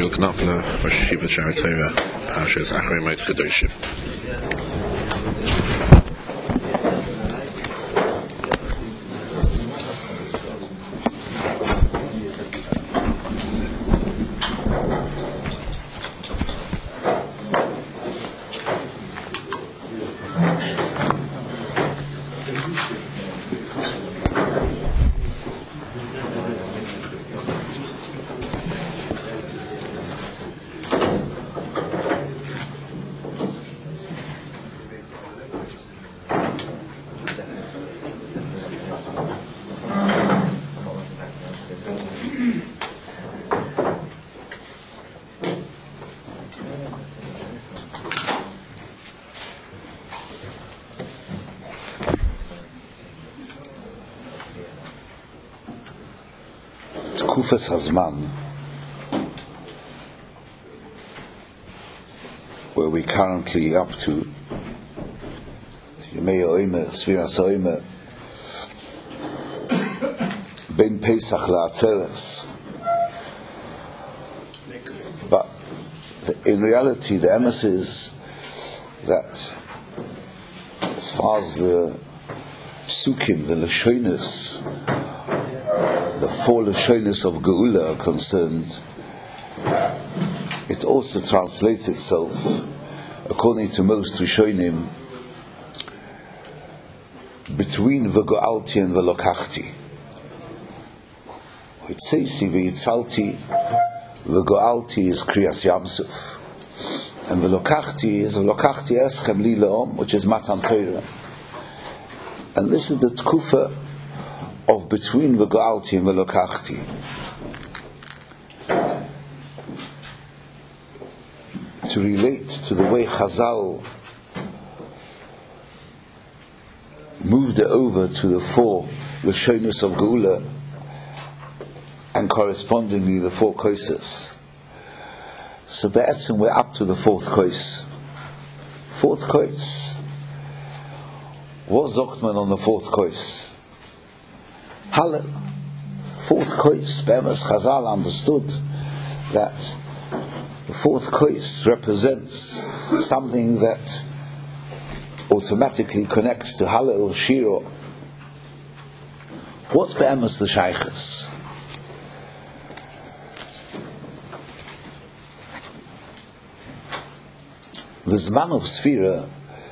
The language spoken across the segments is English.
Shmuel Knopfler, Rosh Yeshiva Sha'ar Torah, Parshas Acharei Motz Kedoshim. Kufas Hazman, where we currently up to Yemei Oime, Sfiras Oime, Ben Pesach LaAtzeres. But in reality, the emes is that as far as the Psukim, the Lashonis, the four Lashonis of Geula are concerned, it also translates itself, according to most Rishonim, between V'go'alti and V'lokachti. It says, V'yitzalti, V'go'alti is Kriyas Yamsuf, and V'lokachti is V'lokachti Eschem Li Le'om, which is Matan Torah. And this is the Tkufa of between V'go'alti and V'lokachti. To relate to the way Chazal moved it over to the four Lashonos of Geula and correspondingly the four Kosos. So be'etzim we're up to the fourth Kos. Fourth Kos. What Zoktman on the fourth Kos? Hallel. Fourth Kos, Be'emes Chazal understood that the fourth Kos represents something that automatically connects to Hallel, Shiro. What's Be'emes the Shaykhs? The Zman of Sfira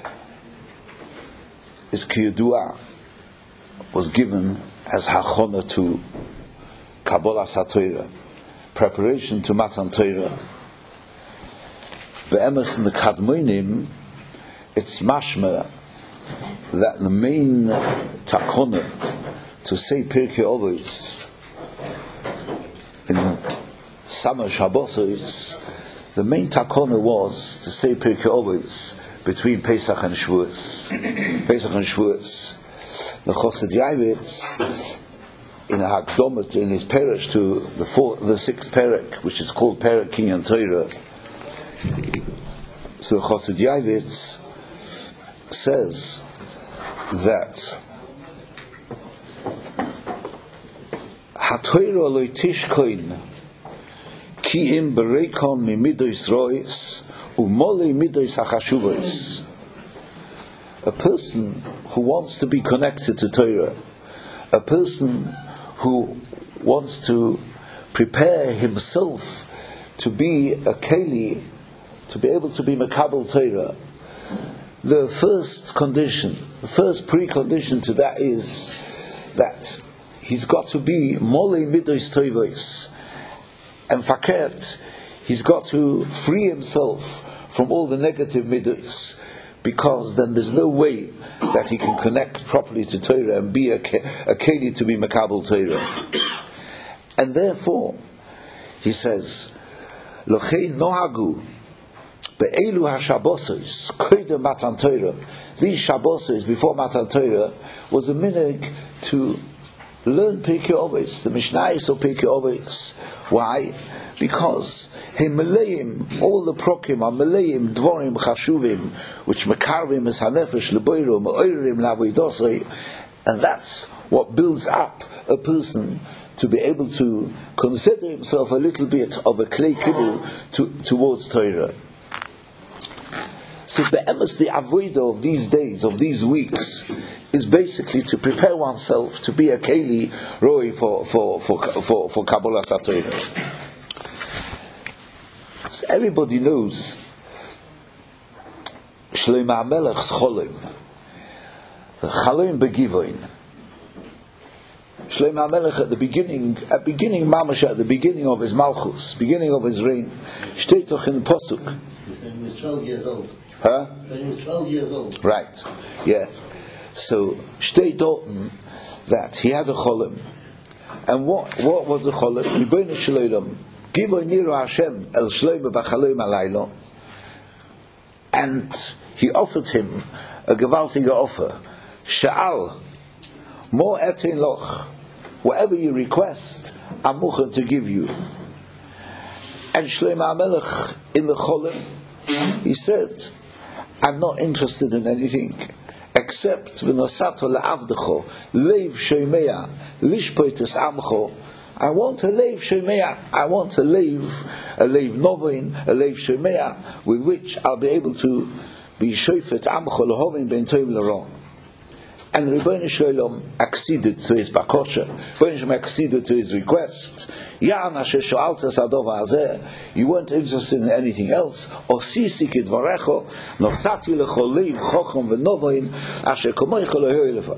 is Kiyudua, was given as Hachona to Kabbalah HaTorah, preparation to Matan Torah. Be'emes in the Kadmonim, it's mashma that the main takona to say Pirkei Avos in summer Shabbosos, the main takona was to say Pirkei Avos between Pesach and Shavuos. Pesach and Shavuos. The Chosed Yavitz in a Hakdomet in his parish to the sixth Perek, which is called Perek Kinyan Torah. So Chosed Yavitz says that HaTorah lo tishkoin ki im bereikon mimidois rois umolei midois hachashuvos. A person who wants to be connected to Torah, a person who wants to prepare himself to be a keli, to be able to be Makabel Torah, the first condition, the first precondition to that is that he's got to be Molei Midos Toivos and Faket. He's got to free himself from all the negative midos, because then there's no way that he can connect properly to Torah and be a keli to be Makabel Torah. And therefore, he says, Lochei Nohagu Be'elu HaShabbosos Koidem Matan Torah. These Shabbosos before Matan Torah was a minhag to learn Pirkei Avos, the Mishnayos of Pirkei Avos. Why? Because he meleim, all the prokim are meleim dvorim chashuvim, which mekarvim is hanefesh leboiro meoirim lavoidosei, and that's what builds up a person to be able to consider himself a little bit of a clay kibble towards Torah. So be'emes, the avodah of these days, of these weeks, is basically to prepare oneself to be a keli roi for Kabbalah Torah. So everybody knows Shlomo HaMelech's cholim, the Chalom Begivoin. Shlomo HaMelech at the beginning mamash, at the beginning of his malchus, beginning of his reign, steht doch in Posuk. He was 12 years old. Huh? He was 12 years old. Right. Yeah. So steht dort that he had a cholim, and what was the cholim? Ribono shel olam, Givoin niru Hashem el Shlomo b'chalom halaylo, and he offered him a gewaltige offer. Sha'al, more etin loch, whatever you request, I'm muchen to give you. And Shlomo HaMelech in the cholim, he said, I'm not interested in anything except v'nosato le'avdecho leiv shomeya lishpoites amcho. I want a leiv shomeya. I want a leiv novoin, a leiv shomeya, with which I'll be able to be shofet amcho lehovin ben tov l'ro. And Ribono shel olam acceded to his bakosha. Ribono shel olam acceded to his request. Yan asher sho'altas adova hazeh. You weren't interested in anything else. Osisi kidvarecho nosati lecho leiv chochom v'novoin asher komoicho lehoy lefa.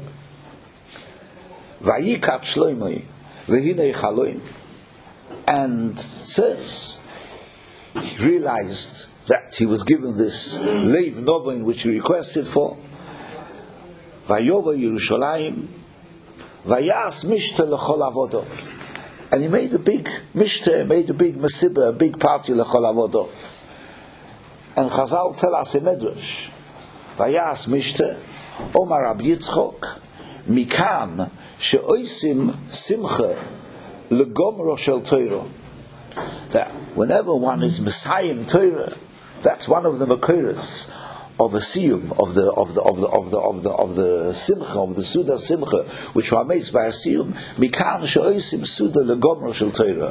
Vayikat Shlomo v'hinei chaloim. And it says he realized that he was given this leiv novoin which he requested for. Vayova Yerushalayim, Vayas Mishta L'chol Avodov, and he made a big mishta, made a big masibah, a big party L'chol Avodov. And Chazal tell us a medrash, Vayas Mishta, Omar Rab Yitzchok, Mikan she'oisim simcha legomro shel Torah. That whenever one is Messiah Torah, that's one of the makoros of a siyum of the simcha, of the suda simcha, which one makes by a siyum. Mikan she'oisim suda legomro shel Torah.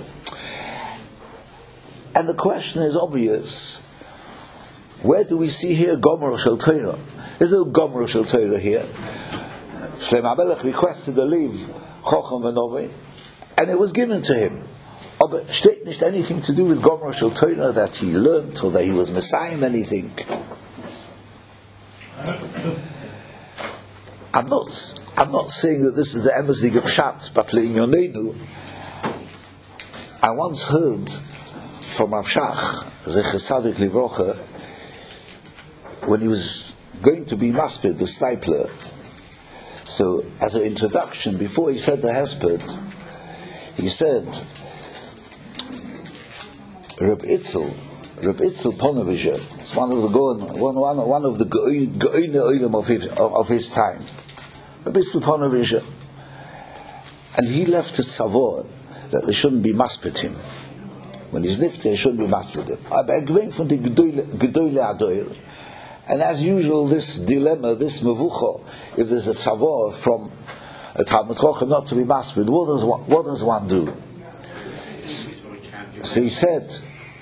And the question is obvious: where do we see here gomro shel Torah? There's no gomro shel Torah here. Shlomo HaMelech requested a leiv chochom v'novoin, and it was given to him. But steht nicht anything to do with gomro shel Torah that he learned or that he was Messiah anything. I'm not saying that this is the emesdig pshat, but le'inyoneinu, I once heard from Rav Shach Zecher Tzadik Livrocha, when he was going to be maspid, the stipler. So, as an introduction, before he said the hesped, he said, Reb Itzel Ponevezher, it's one of the Ge'oine Olam of his time. Reb Itzel Ponevezher, and he left it savor that they shouldn't be maspid him. When he's nifter, they shouldn't be maspid him. And as usual, this dilemma, this mevucha, if there's a tzavor from a Talmud Chochem not to be maspid, what does one do? So he said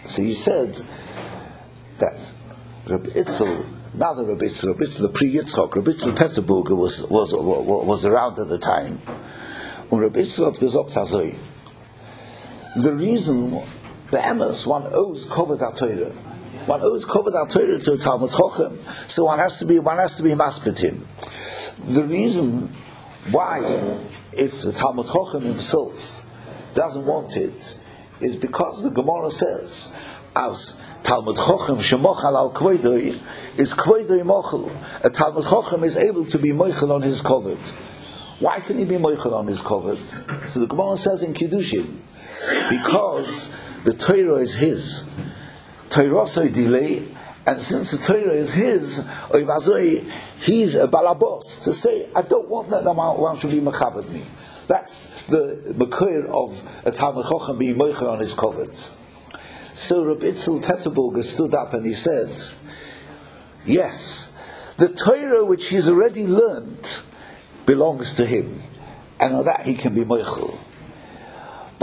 that Reb Itzel, not the Reb Itzel, the pre-Yitzchok, Reb Itzel Peterburger was around at the time. And Reb Itzel had gesagt hazoi, the reason be'emes one owes covered HaTorah. One owes covered HaTorah to a Talmud Chochem, so one has to be maspid him. The reason why, if the Talmud Chochem himself doesn't want it, is because the Gemara says, as Talmud Chochem shemochal al kvoidoi is kvoidoi mochel. A Talmud Chochem is able to be mochel on his covet. Why can he be mochel on his covet? So the Gemara says in Kiddushin, because the Torah is his. Torah delay, and since the Torah is his, he's a balabos to say, I don't want that one should be mechabed me. That's the makir of a Talmud Chochem being mochel on his covet. So Reb Itzel Peterburger stood up and he said, yes, the Torah which he's already learned belongs to him, and on that he can be mochel.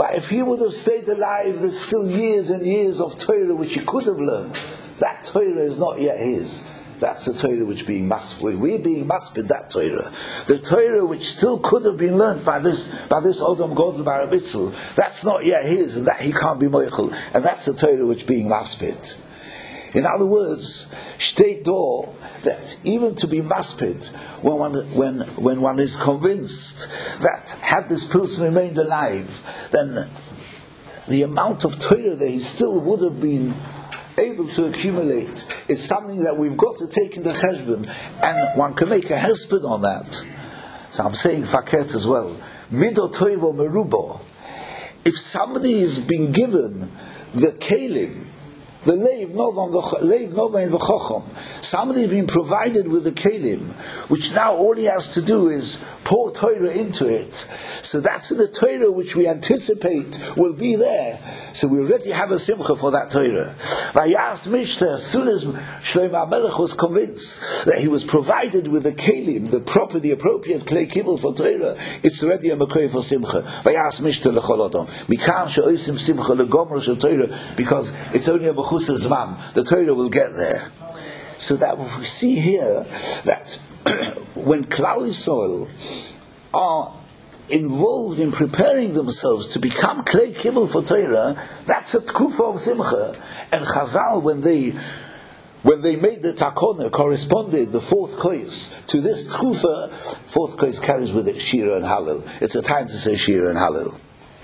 But if he would have stayed alive, there's still years and years of Torah which he could have learned. That Torah is not yet his. That's the Torah which being maspid. We're being maspid that Torah. The Torah which still could have been learned by this Odom Godel Barabitzel, that's not yet his, and that he can't be moichel. And that's the Torah which being maspid. In other words, shtei door, that even to be maspid, when one is convinced that had this person remained alive, then the amount of Torah that he still would have been able to accumulate is something that we've got to take into cheshbon, and one can make a hesped on that. So I'm saying faket as well. Mido toivo merubo. If somebody is being given the kelim, the leiv nova in v'chochom, somebody has been provided with the kelim, which now all he has to do is pour Torah into it. So that's the Torah which we anticipate will be there. So we already have a simcha for that Torah. Vayas Mishta, as soon as Shlomo HaMelech was convinced that he was provided with the kelim, the appropriate klei kibul for Torah, it's already a makoi for simcha. Vayas Mishta l'chol odom. Mikan she'osim simcha l'gomra shel Torah, because it's only a mechusar zman. The Torah will get there. So that we see here that when Klal Yisrael are involved in preparing themselves to become klei kibul for Torah, that's a tkufa of simcha. And Chazal, when they made the takona, corresponded the fourth kois to this tkufa. Fourth kois carries with it shira and hallel. It's a time to say shira and hallel.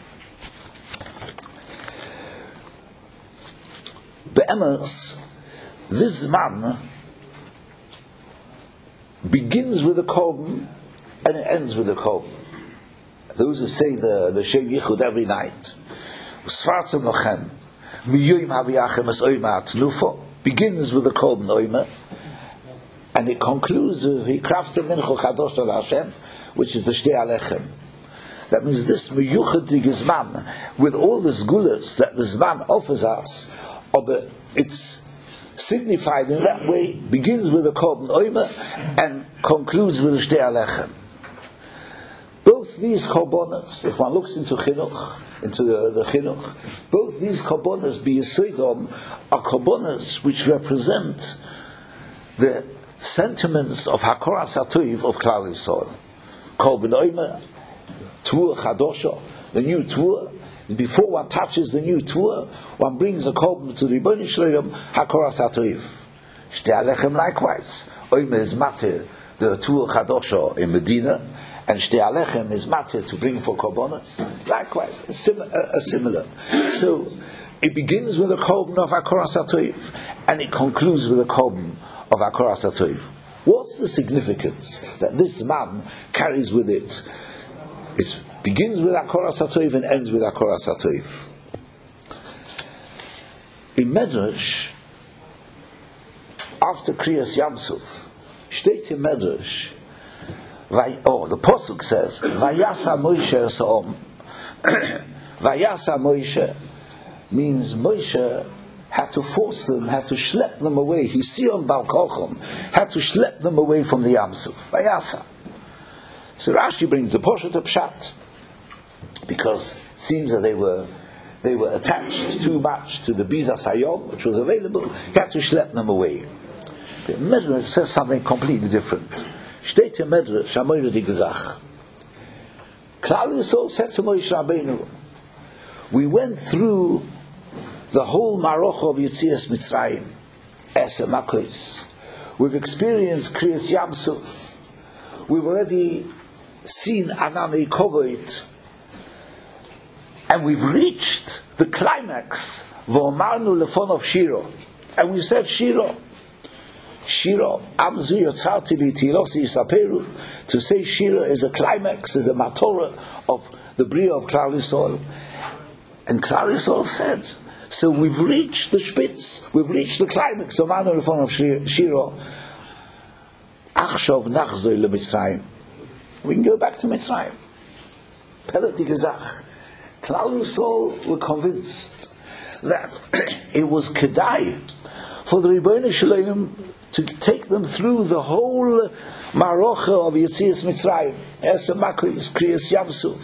Be'emes, this man begins with a korban and it ends with a korban. Those who say the Shem Yichud every night, Sfartzim Lochem, Miyoyim Haviyachem Es Oyma Atnufa, begins with the korban Oyma, and it concludes with Hikraftem Minchu Chadosh Al Hashem, which is the Shtei Alechem. That means this Miyuchadig Zman, with all the Zgulas that the Zman offers us, it's signified in that way, begins with the korban Oyma and concludes with the Shtei Alechem. Both these korbanos, if one looks into chinuch, into the chinuch, both these korbanos, b'yesodom, are korbanos which represent the sentiments of Hakoras HaTov of Klal Yisrael. Korban Oyma, Tuah Chadosha, the new Tuah. Before one touches the new Tuah, one brings a korban to the Ribono Shel Olam, Hakoras HaTov. Shtei Alechem likewise. Oyma is matir, the Tuah Chadosha in Medina, and Shtei Alechem is matir to bring for korbanos. Likewise, similar. So it begins with a korban of Hakoras HaTov, and it concludes with a korban of Hakoras HaTov. What's the significance that this man carries with it? It begins with Hakoras HaTov and ends with Hakoras HaTov. In Medrash, after Kriyas Yamsuf, steht in Medrash, the Pasuk says, Vayasa Moshe Esom. Vayasa Moshe means Moshe had to force them, had to schlep them away. Hision Bar Kochom had to schlep them away from the Yamsuf. Vayasa. So Rashi brings the Poshet of Pshat, because it seems that they were attached too much to the Biza Sayom, which was available. He had to schlep them away. The Medrash says something completely different. Steht in Medrash, Amoyre di Gezach. Klal Yisrael said to Moshe Rabbeinu, we went through the whole Maroch of Yetzias Mitzrayim, Eser Makos. We've experienced Kriyas Yamsuf. We've already seen Ananei Kovot, and we've reached the climax. V'omarnu lefonov Shiro, and we said Shiro. Shira, Amzu Yotzarti V'Tilosi Yisaperu. To say Shira is a climax, is a matorah of the Bria of Klal Yisrael. And Klal Yisrael said, so we've reached the Spitz, we've reached the climax of Anu Lefon of Shira. Achshov Nachzoi LeMitzrayim. We can go back to Mitzrayim. Pelet Gezach. Klal Yisrael were convinced that it was Kedai for the Ribono Shel Olam to take them through the whole Marocha of Yetzias Mitzrayim, Eser Makos, Kriyas Yamsuf,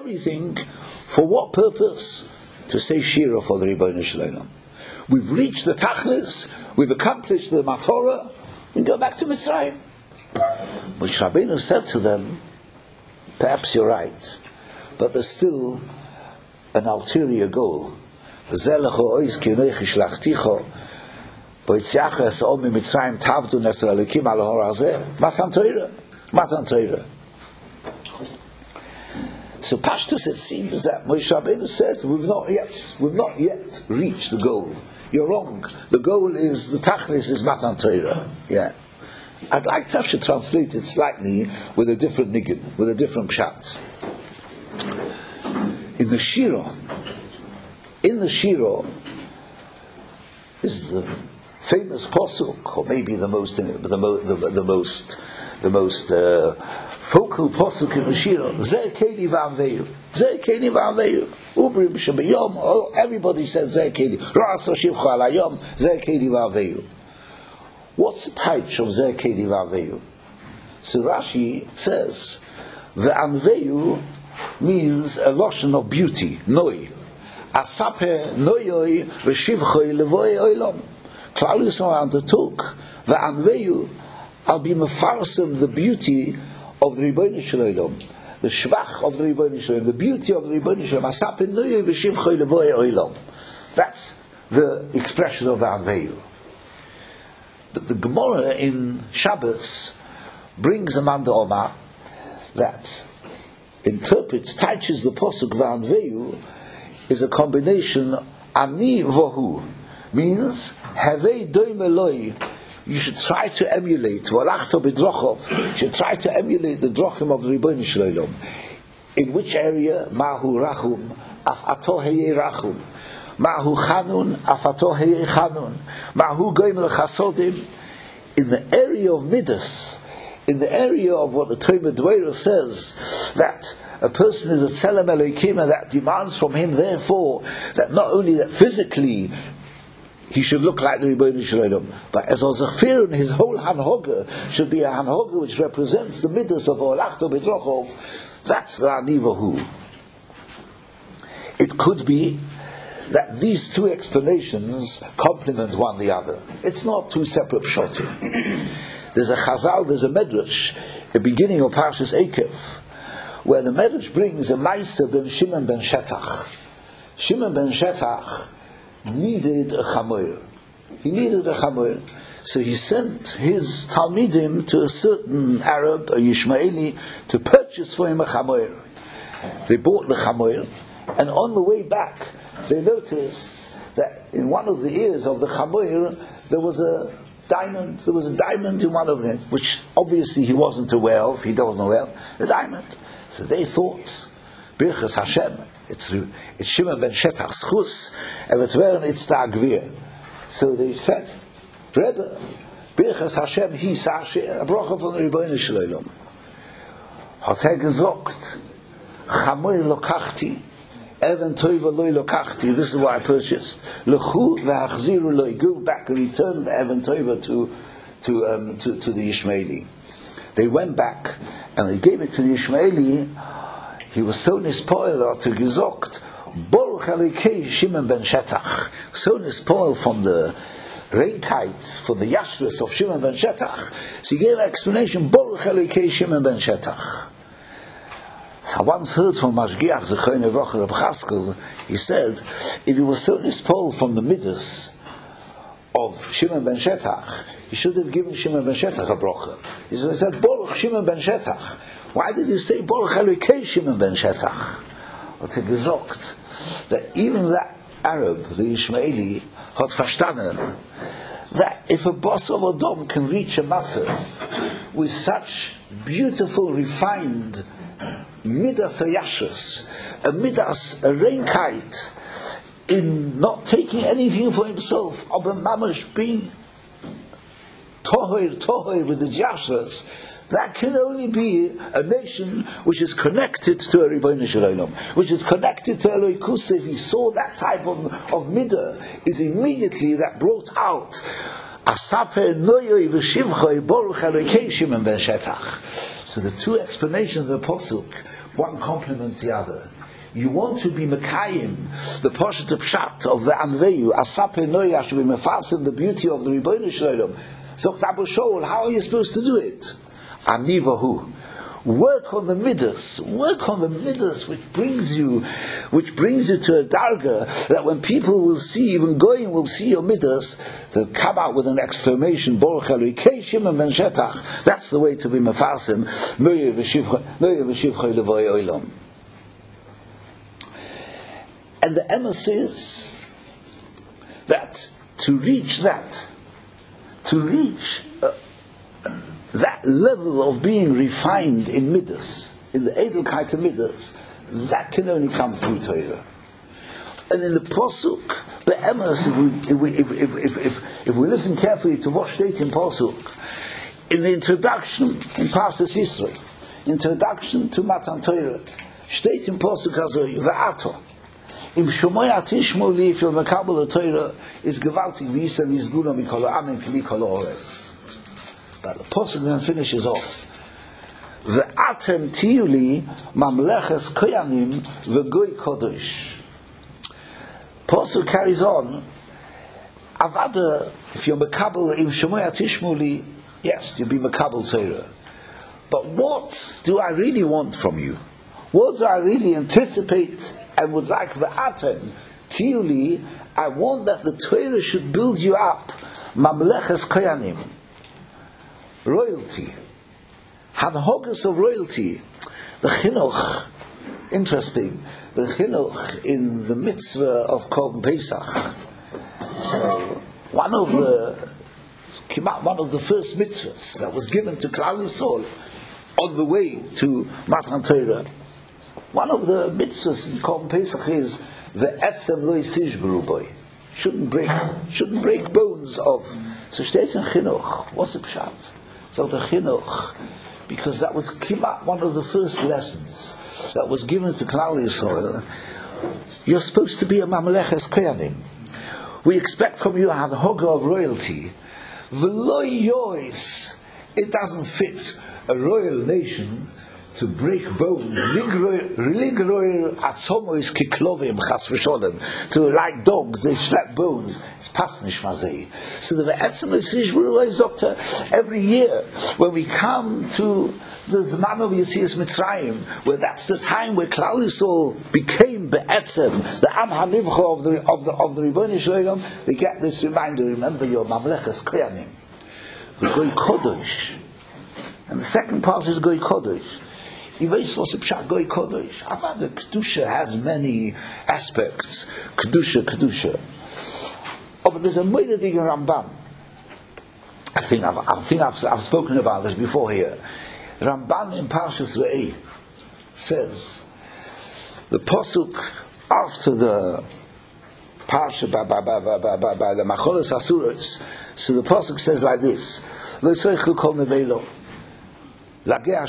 everything. For what purpose? To say Shira for the Rebbeinu Shalom. We've reached the Tachlis, we've accomplished the Matorah, we go back to Mitzrayim. But Rabbeinu said to them, perhaps you're right, but there's still an ulterior goal. Matan Torah. So Pashtus, it seems that Moshe Rabbeinu said, we've not yet reached the goal. You're wrong. The goal is, the Tachlis is Matan Torah. Yeah. I'd like to actually translate it slightly with a different niggin, with a different pshat. In the Shira is the famous pasuk, or maybe the most focal pasuk in the Shira. Zeh keli v'aveyu, Zeh keli v'aveyu. Ubrim shebiyom. Everybody says Zeh keli. Ra'as shivcha alayom. Zeh keli v'aveyu. What's the type of Zeh keli v'aveyu? So Rashi says the anveyu means a lotion of beauty, noi. Asape noyoi v'shivchoi levoi oilam. Klal Yisrael undertook the anveyu. I'll be mefarsim the beauty of the Rebbeinu Shalom, the shvach of the Rebbeinu Shalom, the beauty of the Rebbeinu Shalom. Asape noyoi v'shivchoi levoi oilam. That's the expression of anveyu. But the Gemara in Shabbos brings a man Omar that interprets, touches the pasuk v'anveyu is a combination ani vohu, means havei doim eloi. You should try to emulate v'alachto b'drochov. You should try to emulate the drochim of the Rebbeinu Shalom. In which area? Mahu rachum af ato heye rachum. Mahu chanun af ato heye chanun. Mahu goim lechasodim. In the area of midas, in the area of what the Torah Dveira says, that a person is a tzelem Elokim, and that demands from him, therefore, that not only that physically he should look like the Rebbeinu Shalom, but as a zafir, his whole hanhoga should be a hanhoga which represents the midas of Olachto B'Drochov. That's the anivahu. It could be that these two explanations complement one the other. It's not two separate pshatim. There's a chazal, there's a medrash, the beginning of Parshas Eikev, where the medrash brings a ma'aseh ben Shimon ben Shetach. Shimon ben Shetach needed a chamoir. He needed a chamoir. So he sent his talmidim to a certain Arab, a Yishmaeli, to purchase for him a chamoir. They bought the chamoir, and on the way back, they noticed that in one of the ears of the chamoir there was a diamond. There was a diamond in one of them, which obviously he wasn't aware of. He wasn't aware of the diamond. So they thought, Birchas Hashem, it's Shimon ben Shetach's chus, and it's Agvir. So they said, Rebbe, Birchas Hashem, he sashe, a bracha von Rebbeinu Shalom. Hat gesagt, chamoir lokachti, Even toiva loy lokachti. This is what I purchased. Lechu ve'achziru loy. Go back and return the even toiva to the Yishmaeli. They went back and they gave it to the Yishmaeli. He was so nispoiled to gezokt. Baruch Elikei Shimon ben Shetach. So nispoiled from the reinkite, for the yashrus of Shimon ben Shetach. So he gave an explanation. Baruch Elikei Shimon ben Shetach. So I once heard from Mashgiach Zechon Evrocha Reb Chaskel, he said, if he was so spoiled from the midas of Shimon ben Shetach, he should have given Shimon ben Shetach a bracha. He said, Baruch Shimon ben Shetach. Why did he say Baruch Elikei Shimon ben Shetach? But he gesagt that even that Arab, the Ishmaeli, had verstanden that if a boss of Adom can reach a matzah with such beautiful, refined midas hayashus, a midas, a reinkite, in not taking anything for himself, aber mamash being tohoir with the yashus, that can only be a nation which is connected to a Rebbeinu Shalom, which is connected to Eloi Kusa. If he saw that type of midah, is immediately that brought out Asaper Noyoi V'Shivchoi Baruch Elikei Shimon ben Shetach. So the two explanations of the pasuk, one complements the other. you want to be Mekayim, the Poshet Pshat of the Anveyu, Asape Noya should be mefasim the beauty of the Rebbeinu Shalom. So Abu Shaul, how are you supposed to do it? Anivahu. Work on the midas, which brings you to a darga that when people will see, even going will see your midas, they'll come out with an exclamation, Baruch Elokeinu and Ben Shetach. That's the way to be mefasim. Moye v'shivcha levay olam. And the Emma says that to reach that level of being refined in Midas, in the Edelkeit of Midas, that can only come through Torah. And in the Pasuk, the Emma, if we listen carefully to what steht in Pasuk, in the introduction in Parshas Yisro, introduction to Matan Torah, steht in Pasuk Hazoi, V'ato. Im Shomoya Tishmo Li, if you're Mekabel the Torah, is gewaltig v'yisa v'yizguna mikol ha'amim k'li kol ha'orez. But the Pasuk then finishes off. V'atem tiyuli mamleches koyanim v'goy kodesh. Pasuk carries on. Avada, if you're Mekabel, im Shomoya Tishmo Li, yes, you'll be Mekabel Torah. But what do I really want from you? What do I really anticipate and would like the atem? Tiyuli, I want that the Torah should build you up. Mamleches koyanim. Royalty. Hanhogas of royalty. The chinuch. Interesting. The chinuch in the mitzvah of Korban Pesach. So, one of the first mitzvahs that was given to Klal Yisrael on the way to Matan Torah. One of the mitzvahs in Korban Pesach is the etzem lo yisishberu boy. Shouldn't break bones of. So steht in chinuch. What's the pshat? So the chinuch, because that was one of the first lessons that was given to Klal Yisrael. You're supposed to be a mamleches koyanim. We expect from you a hanhoga of royalty. V'lo yois. It doesn't fit a royal nation to break bones, to like dogs, they slap bones. It's pasnish mazei. So the Ve'etzem is up to every year when we come to the Zman of Yetzias Mitzrayim, where that's the time where Klal Yisrael became Be'etzem, the Am HaNivcha of the Rebbeinu Shalom. They get this reminder: remember your Mamleches Koyanim, the Goy Kodesh, and the second part is Goy Kodesh. Yves was a pshat Goy Kodesh. Avada Kedusha has many aspects. Kedusha. Oh, but there's a Moedadig Rambam. I think I've spoken about this before here. Ramban in Parshas Re'eh says the pasuk after the parsha by the Macholos Asuros. So the pasuk says like this: Lo tzeichu kol nevelo. Then the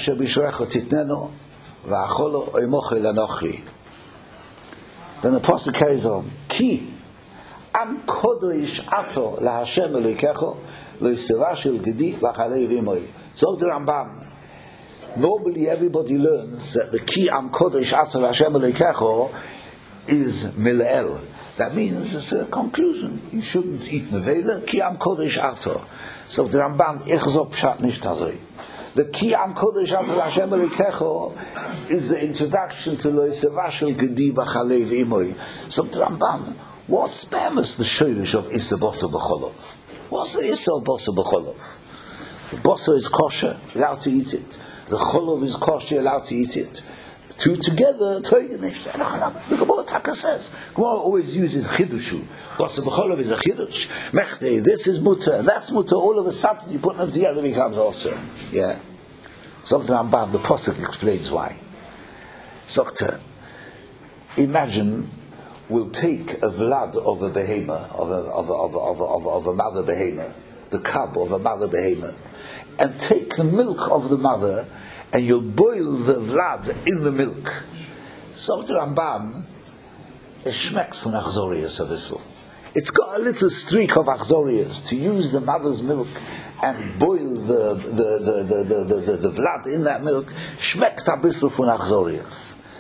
pasuk carries on. Ki am kodesh ato laHashem Elokecho lo yisevashil gedi v'chalei v'imoy. So the Rambam. Normally, everybody learns that the ki am kodesh ato laHashem Elokecho is milel. That means it's a conclusion. You shouldn't eat nevela. Ki am kodesh ato. So the Rambam ichzop pshat nicht hazoi. The Ki Am Kodesh Ato Hashem Elokecho is the introduction to Lo Yisevashel Gedi B'Chalei V'Imoy. So the Rambam, what's bemis the shirish of Issa Bosa B'Cholov? What's the Issa Bosa B'Cholov? The Bosa is kosher, allowed to eat it. The Cholov is kosher, allowed to eat it. Two together, the Gemara Taka says. Gemara always uses chidushu. Bosa B'Cholov is a chidush. Mechte, this is mutter, and that's mutter. All of a sudden, you put them together, it becomes also. Yeah. Something Rambam, the Pasuk explains why. Sokta, imagine we'll take a vlad of a behema, of a mother behema, the cub of a mother behema, and take the milk of the mother, and you'll boil the vlad in the milk. So the Rambam, it schmeckt von Achzorius a bissl. It's got a little streak of Achzorius to use the mother's milk and boil the vlad in that milk. Schmeckt a bissl von Achzorius.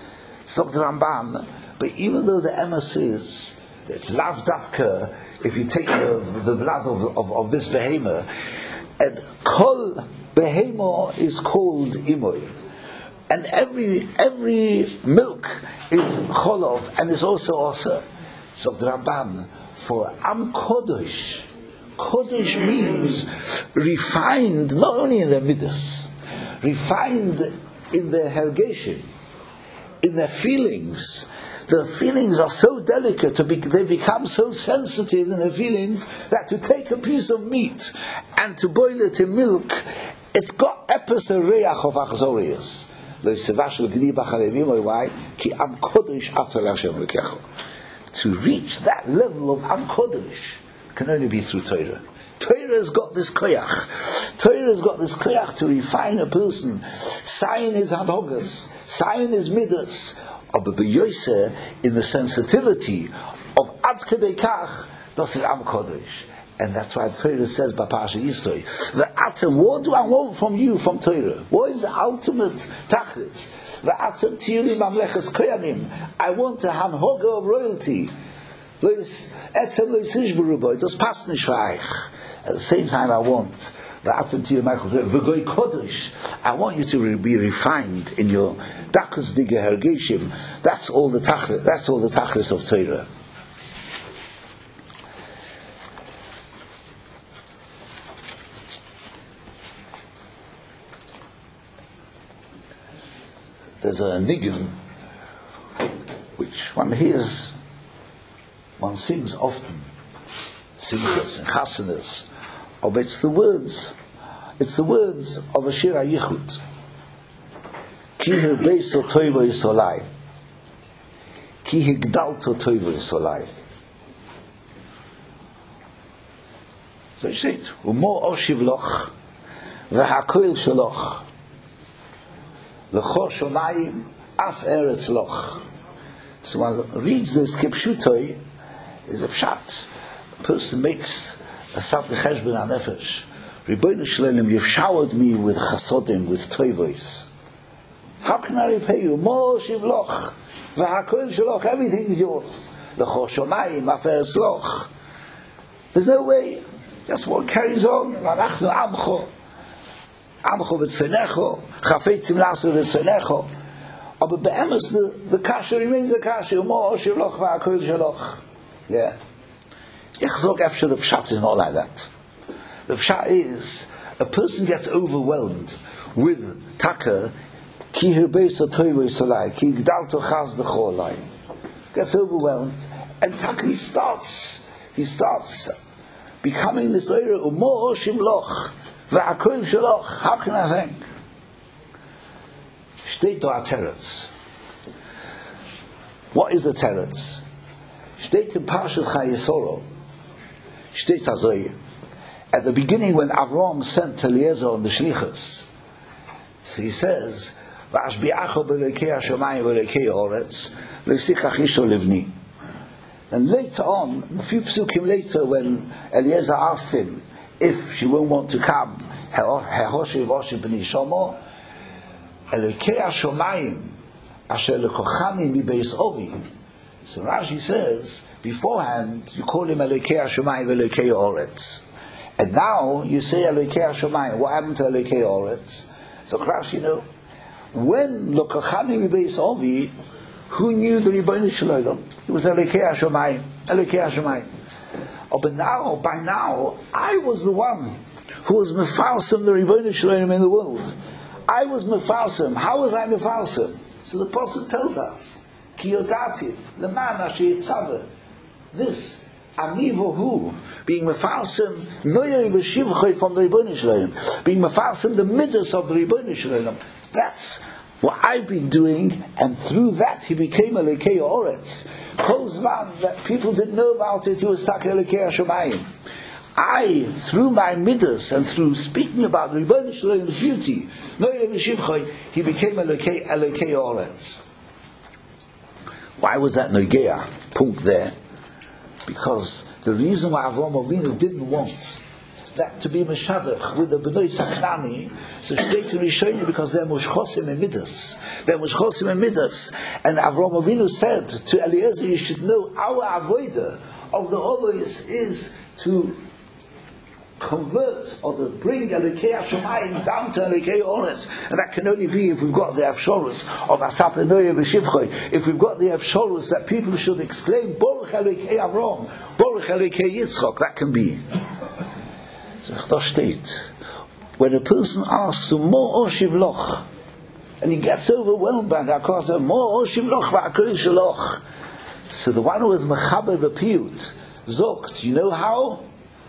So the Ramban, but even though the emes is, it's lav dafka, if you take the blood of this behemoth, and kol behemoth is called imoy, and every milk is cholov, and is also asa. So the Ramban, for Am Kodesh, Kodesh means refined not only in their midas, refined in their hergation, in their feelings. Their feelings are so delicate, they become so sensitive in their feelings that to take a piece of meat and to boil it in milk, it's got epis a reach of achzorius. Why? Ki Am Kodesh after Hashem Lekecho. To reach that level of Am Kodesh can only be through Torah. Torah has got this koyach. Torah has got this koyach to refine a person. Sign his hanhogas, sign his midas, but beyoyse in the sensitivity of ad kedei kach, das is Am Kodesh. And that's why Torah says by Parashat Yisro, the atom, what do I want from you, from Torah? What is the ultimate tachlis? The atom tiyuli mamleches koyanim. I want a hanhoga of royalty. Etzem lo yisishbu rubo, das passt nicht reich. At the same time, I want the atom tiyuli mamleches v'goy kodesh. I want you to be refined in your dakas diga hergeshim. That's all the tachlis. That's all the tachlis of Torah. There's a nigun which one hears, one sings often, simchas and chasanas, but it's the words of a shir hayichud. Ki hirbeso toivo yisolai, ki higdalto toivo yisolai. So you say it, umo oshiv loch, v'hakoil shaloch, L'chor shomayim af eretz loch. So one reads this kipshutoi, is a pshat. A person makes a sabli cheshbon hanefesh. Ribono shleim, you've showered me with chasodim, with toivois. How can I repay you? Mo shiv loch, v'hakoil shaloch, everything is yours. L'chor shomayim af eretz loch. There's no way. Just what carries on. V'anachnu amcho. Amcho v'tzenecho, chafetzim lasu v'tzenecho. But be'emes, the kasha remains a kasha. Umo oshiv loch v'akoil shaloch. Yeah. Yechzog after the pshat is not like that. The pshat is, a person gets overwhelmed with taka, ki hirbeis atoivo yisolai, ki gdalto chaz d'cholai. Gets overwhelmed, and taka, he starts becoming this area, umo oshiv loch, v'akoil shaloch. How can I thank? Steht do a teretz. What is a teretz? Steht in Parashat Chayesoro. Steht azoi. At the beginning, when Avram sent Eliezer on the shlichus, he says, "V'ashbi'acho b'elokei hashamayim v'elokei haaretz, v'yisikach isho livni." And later on, a few psukim later, when Eliezer asked him if she won't want to come, Hehoshiv Oshiv b'ni Shomo, Elokei hashamayim asher lekochani mi beis ovi. So Rashi says, beforehand, you call him Elokei hashamayim v'elokei haaretz. And now you say Elokei hashamayim. What happened to Elokei haaretz? So Rashi, when lekochani mi beis ovi, who knew the Ribono Shel Olam? It was Elokei hashamayim. Elokei hashamayim. Oh, but now, by now, I was the one who was mefalsem the Ribono Shel Olam in the world. I was mefalsem. How was I mefalsem? So the Pasuk tells us, Ki yodativ leman asher yitzaveh. This anivohu, being mefalsem noyei v'shivchoi from the Ribono Shel Olam, being mefalsem the midas of the Ribono Shel Olam. That's what I've been doing, and through that he became Elokei haaretz. Kozman, that people didn't know about it, he was Taka Elokei hashamayim. I, through my midas and through speaking about Ribono Shel Olam's beauty, he became Elokei haaretz. Why was that Nogeah? Punkt there. Because the reason why Avraham Avinu didn't want that to be Meshadach with the B'nai Saknani, so straight to Rishonim, because they're Mushchosim and Midas. They're Mushchosim and Midas. And Avraham Avinu said to Eliezer, you should know our avodah of the Ovois is to convert or to bring Elokei Hashemayim down to Elokei Oretz, and that can only be if we've got the Afshorus of Asap Enoye V'Shivchoi, if we've got the Afshorus that people should exclaim Baruch Elokei Avram, Baruch Elokei Yitzchok. That can be. So da steht, when a person asks more Oshiv Loch, and he gets overwhelmed by that, because more Oshiv Loch v'Akol Shaloch. So the one who is Mechaber the Piyut zogt, you know how?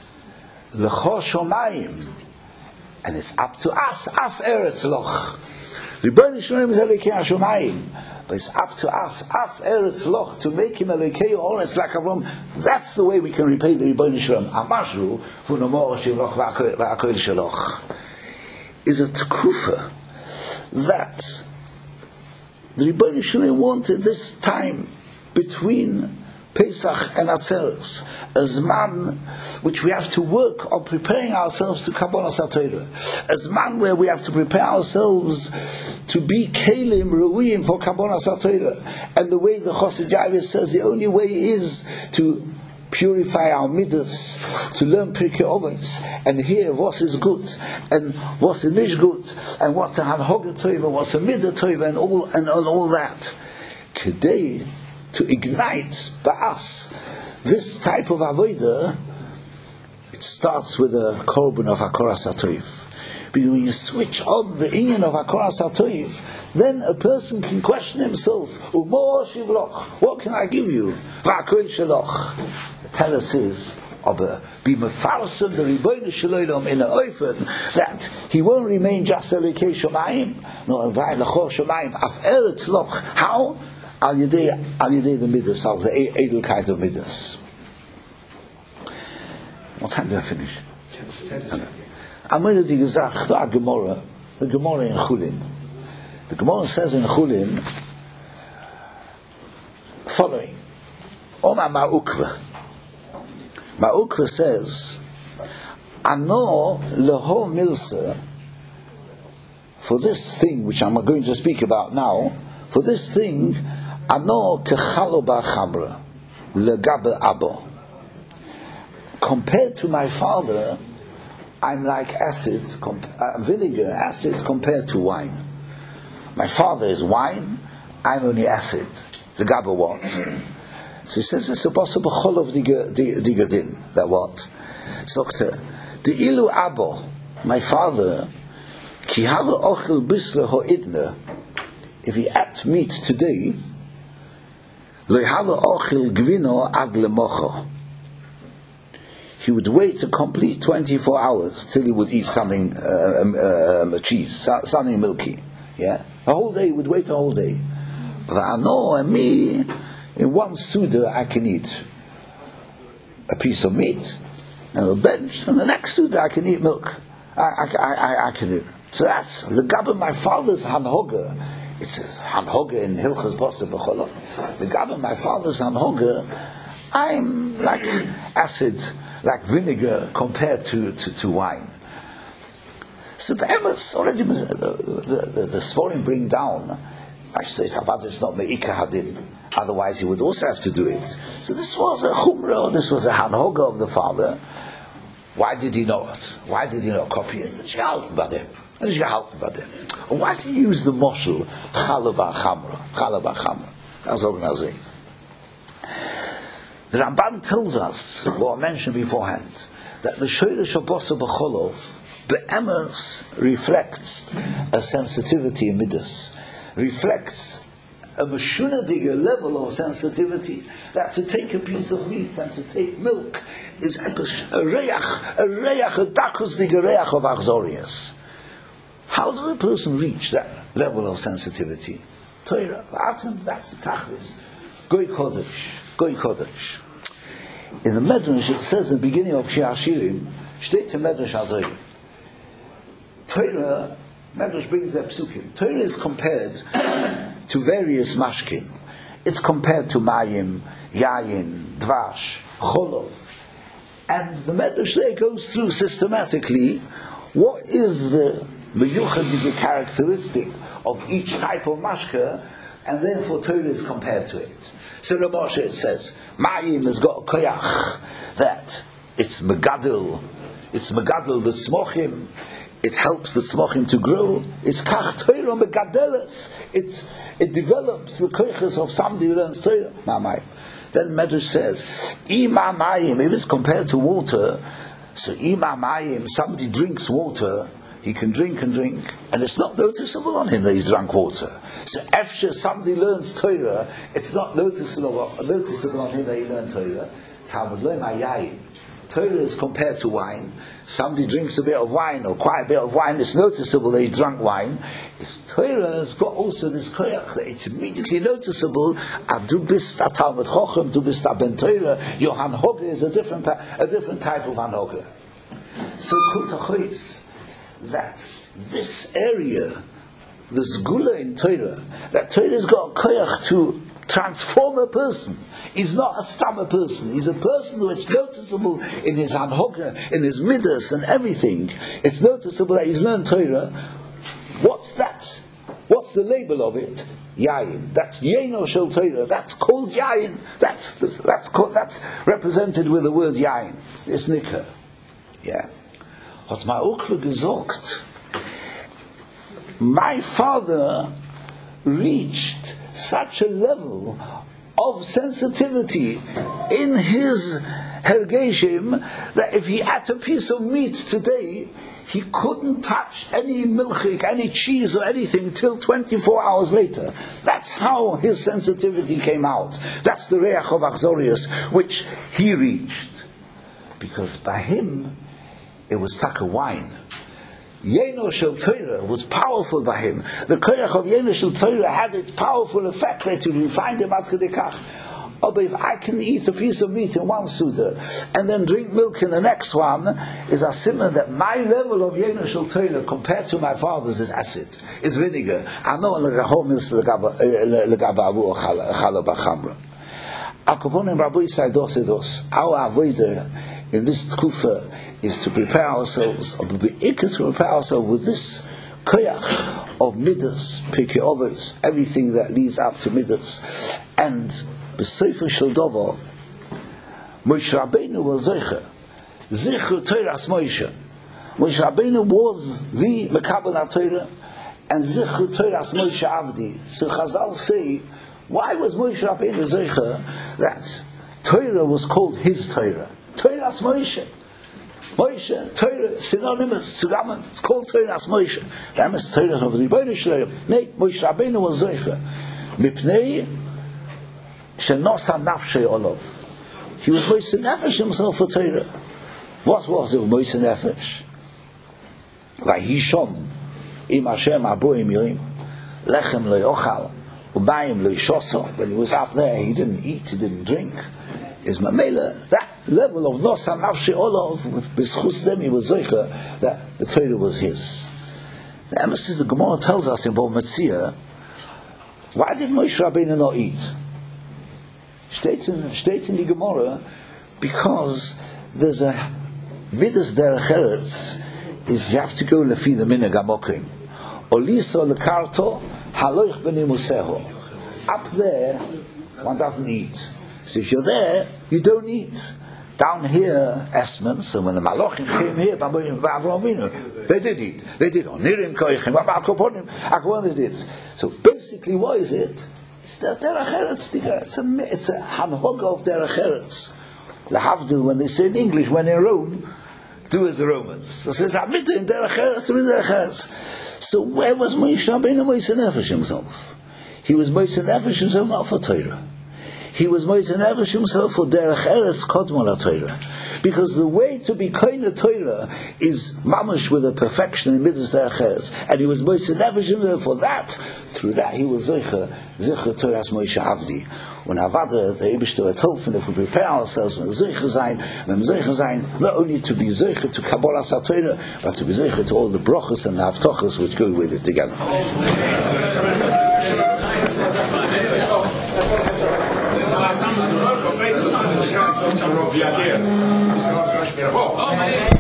L'cho shomayim, and it's up to us. Af eretz loch. Ribono shel olam is Elokei Hashemayim, but it's up to us. Af eretz loch, to make him Elokei Oretz like Avram. That's the way we can repay the Ribono shel olam. Amashu v'nomor shel loch v'akol shaloch is a tekufa that the Ribono shel olam wanted this time between Pesach and Atzeres, a Zman which we have to work on preparing ourselves to Kabbalas HaTorah, a Zman where we have to prepare ourselves to be Kelim Ru'uyim for Kabbalas HaTorah. And the way the Chassid Yaavetz says, the only way is to purify our midas, to learn Pirkei Avos, and hear what is good, and what's nicht good, and what's a Hanhoga Tova, what's a Midah Tova, and all that. Kedei, to ignite by us this type of avodah, it starts with a korban of Hakoras HaToiv. Because when you switch on the inyan of Hakoras HaToiv, then a person can question himself, Umo Oshiv Loch, what can I give you? V'Akol Shaloch. The teller says, be mefarsem the Ribono shel olam in a oifen that he won't remain just Elokei Shomayim, no, L'cho Shomayim, Af Eretz Loch. How? Al Yedei the Midas, of the Edelkeit of Midas. What time do I finish? I'm going to do the Gemara in Chulin. The Gemara says in Chulin following: Oma Ma'ukva. Ma'ukva says, Ano leho milsa, for this thing which I'm going to speak about now, for this thing, Ano kechalo ba'chamra legabe abo. Compared to my father, I'm like vinegar, acid compared to wine. My father is wine, I'm only acid. The gaba what? So he says it's a possible chol of digadin. That what? So the ilu abo, my father, ki hava ochel bisle ho'idna, if he ate meat today, lo hava ochel gvino ad lemocho, he would wait a complete 24 hours till he would eat something, cheese, something milky. Yeah, a whole day. He would wait a whole day. But I know, and me, in one suda I can eat a piece of meat, and a bench, and the next suda I can eat milk. I can eat. So that's the gaba my father's hanhoga. It's hanhoga in Hilchas Basa B'Cholot. The gaba my father's hanhoga, I'm like acid, like vinegar compared to wine. So Be'emes, already the Sforim bring down, actually it's not Me'ika Hadin, otherwise he would also have to do it. So this was a chumrah, this was a hanhoga of the father. Why did he not? Why did he not copy it? Why did he use the moshel Chala ba'chamra? That's all I'm saying. The Ramban tells us, what I mentioned beforehand, that the Shoresh of Basa B'Cholov, Be'emes, reflects a sensitivity in Midas, reflects a Meshunadiga level of sensitivity, that to take a piece of meat and to take milk is a dakus diga reach of achzorius. How does a person reach that level of sensitivity? Torah, that's the tachlis. Goy Kodesh. In the Medrash it says in the beginning of Shir Hashirim, steht in Medrash Hazoi, Torah, Medrash brings their psukim. Torah is compared to various mashkin. It's compared to mayim, yayin, dvash, cholov. And the Medrash there goes through systematically what is the meyuchadik characteristic of each type of mashka, and therefore Torah is compared to it. So the Moshe, it says, Mayim has got a koyach, that it's megadil the tzmochim, it helps the tzmochim to grow. It's kach Torah megadeles, it develops the koyachas of somebody who learns Torah. Then Medrash says, Ima mayim, if it's compared to water, so Ima mayim, somebody drinks water, he can drink, and it's not noticeable on him that he's drunk water. So after somebody learns Torah, it's not noticeable on him that he learned Torah. Talmud lo mayayim. Torah is compared to wine. Somebody drinks a bit of wine, or quite a bit of wine, it's noticeable that he drank wine. Torah has got also this koyach that it's immediately noticeable. Adu bist a Talmud Chochem, du bist a ben Torah. Your hanhoga is a different type of hanhoga. So kutachois, that this area, this gula in Torah, that Torah has got a koyach to transform a person. He's not a stammer person. He's a person who is noticeable in his hanhoga, in his midas and everything. It's noticeable that he's learned Torah. What's that? What's the label of it? Yayin. That's Yeno Shel Torah. That's called Yayin. That's represented with the word Yayin. It's Nikah. Yeah. Hat my Ukve gesagt, my father reached such a level of sensitivity in his hergeshim that if he had a piece of meat today, he couldn't touch any milchik, any cheese or anything till 24 hours later. That's how his sensitivity came out. That's the reach of achzorius which he reached. Because by him, it was taka wine. Yeno Shel Torah was powerful by him. The koyach of Yeno Shel Torah had its powerful effect that to refine him at kedekach. Oh, but if I can eat a piece of meat in one suda and then drink milk in the next one, is a simmer that my level of Yeno Shel Torah compared to my father's is acid, is vinegar. I know legahom is legabavu chala b'chamra. Akoponim Rabbi Saidos, our avodah in this tkufa is to prepare ourselves, or to prepare ourselves with this koyach of midas, pikei everything that leads up to midas. And b'sefer shel dover, Moshe Rabbeinu was zichru Torahs Moshe. Moshe Rabbeinu was the mekabel HaTorah, and zichru Torahs Moshe Avdi. So Chazal say, why was Moshe Rabbeinu zichru that Torah was called his Torah? Torahs Moshe. Moshe, Torah, synonymous, it's called Torahs Moshe. That is Torah of the Rebbeinu Shalom. Nay, Moshe Rabbeinu was Zeicha. Mipnei, Shenosa Nafshei Olav. He was Moshe Nefesh himself for Torah. What was it, Moshe Nefesh? Vayishom, Im Hashem Aboim Yoim, Lechem lo yochal, Ubayim lo yishoso. When he was up there, he didn't eat, he didn't drink. Is Mamela, that level of Nosa Nafshi Olav, with B'schus them, he was Zeicha, that the Torah was his. The emphasis the Gemara tells us in Bava Metzia, why did Moshe Rabbeinu not eat? Steht in the Gemara, because there's a Vidas Derech Eretz, is you have to go lefi the minhag hamokim. Oliso lekarto haloich b'nimuseho. Up there, one doesn't eat. So if you're there, you don't eat. Down here, Esmon, so when the Malachim came here, they did eat. They did. They did. So basically, what is it? It's the Derech Eretz. It's a hanhoga of Derech Eretz. The Havdil, when they say in English, when in Rome, do as the Romans. So it says, Amita in Derech Eretz. So where was Moshe Rabbeinu Moshe Nefesh himself? He was Moshe Nefesh himself not for Torah. He was Moshe Nefesh himself for Derech Eretz Kodmon HaTorah. Because the way to be Koine Torah is mamash with a perfection in Midas Derech Eretz. And he was Moshe Nefesh himself for that. Through that he was Zeicha Torahs Moshe Avdi. When Avada, the Eibishter had helped, if we prepare ourselves when Zeicha Zayin, not only to be Zeicha to Kabbalah HaTorah, but to be Zeicha to all the brachas and the haftochas which go with it together. Yeah. Amen.